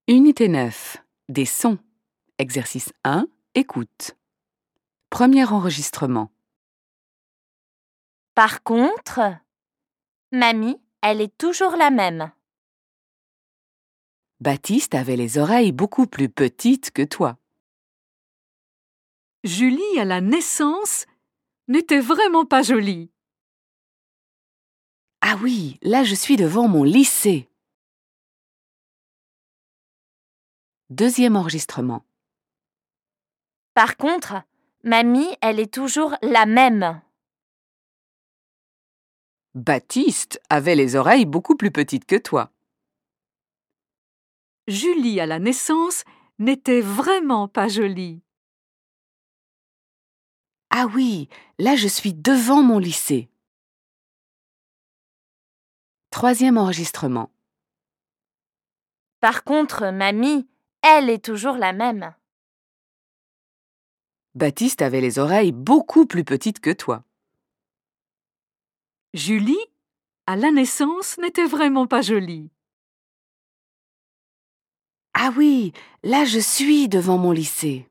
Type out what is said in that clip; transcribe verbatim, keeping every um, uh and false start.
Unité neuf. Des sons. Exercice un. Écoute. Premier enregistrement. Par contre, mamie, elle est toujours la même. Baptiste avait les oreilles beaucoup plus petites que toi. Julie, à la naissance, n'était vraiment pas jolie. Ah oui, là je suis devant mon lycée. Deuxième enregistrement. Par contre, mamie, elle est toujours la même. Baptiste avait les oreilles beaucoup plus petites que toi. Julie, à la naissance, n'était vraiment pas jolie. Ah oui, là je suis devant mon lycée. Troisième enregistrement. Par contre, mamie, elle est toujours la même. Baptiste avait les oreilles beaucoup plus petites que toi. Julie, à la naissance, n'était vraiment pas jolie. Ah oui, là je suis devant mon lycée.